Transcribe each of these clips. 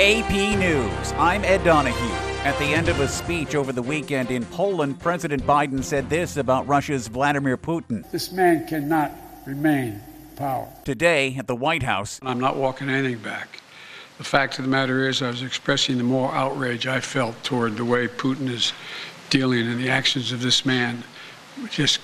AP News. I'm Ed Donahue. At the end of a speech over the weekend in Poland, President Biden said this about Russia's Vladimir Putin. This man cannot remain in power. Today at the White House, I'm not walking anything back. The fact of the matter is I was expressing the moral outrage I felt toward the way Putin is dealing in the actions of this man. Just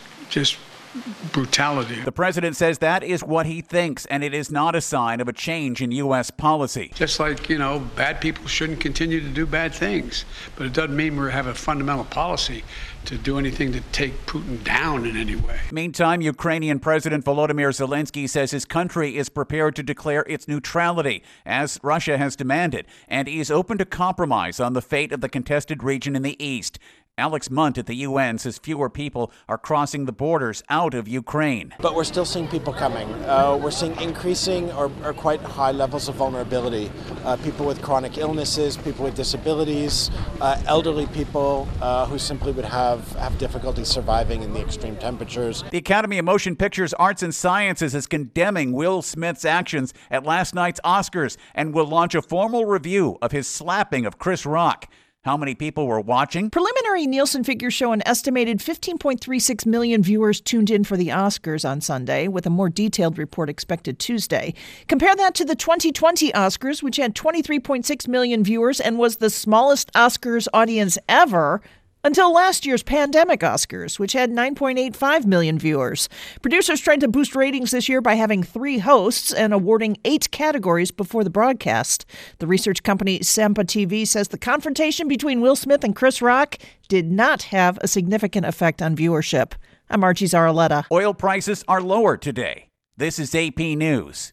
brutality. The president says that is what he thinks, and it is not a sign of a change in U.S. policy. Just like, bad people shouldn't continue to do bad things. But it doesn't mean we have a fundamental policy to do anything to take Putin down in any way. Meantime, Ukrainian President Volodymyr Zelensky says his country is prepared to declare its neutrality, as Russia has demanded, and he is open to compromise on the fate of the contested region in the east. Alex Munt at the UN says fewer people are crossing the borders out of Ukraine. But we're still seeing people coming. We're seeing increasing or quite high levels of vulnerability. People with chronic illnesses, people with disabilities, elderly people who simply would have difficulty surviving in the extreme temperatures. The Academy of Motion Pictures Arts and Sciences is condemning Will Smith's actions at last night's Oscars and will launch a formal review of his slapping of Chris Rock. How many people were watching? Preliminary Nielsen figures show an estimated 15.36 million viewers tuned in for the Oscars on Sunday, with a more detailed report expected Tuesday. Compare that to the 2020 Oscars, which had 23.6 million viewers and was the smallest Oscars audience ever, until last year's pandemic Oscars, which had 9.85 million viewers. Producers tried to boost ratings this year by having 3 hosts and awarding 8 categories before the broadcast. The research company Sampa TV says the confrontation between Will Smith and Chris Rock did not have a significant effect on viewership. I'm Archie Zaraletta. Oil prices are lower today. This is AP News.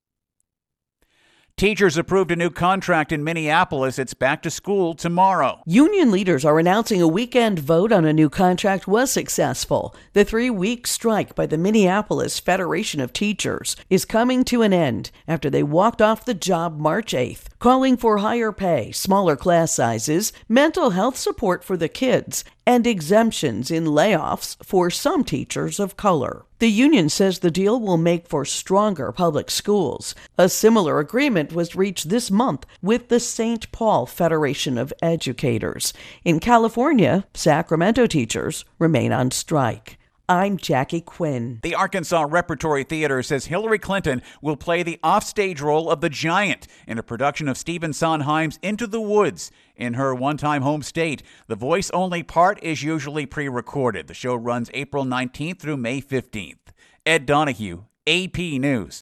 Teachers approved a new contract in Minneapolis. It's back to school tomorrow. Union leaders are announcing a weekend vote on a new contract was successful. The 3-week strike by the Minneapolis Federation of Teachers is coming to an end after they walked off the job March 8th, calling for higher pay, smaller class sizes, mental health support for the kids, and exemptions in layoffs for some teachers of color. The union says the deal will make for stronger public schools. A similar agreement was reached this month with the St. Paul Federation of Educators. In California, Sacramento teachers remain on strike. I'm Jackie Quinn. The Arkansas Repertory Theater says Hillary Clinton will play the offstage role of the Giant in a production of Stephen Sondheim's Into the Woods. In her one-time home state, the voice-only part is usually pre-recorded. The show runs April 19th through May 15th. Ed Donahue, AP News.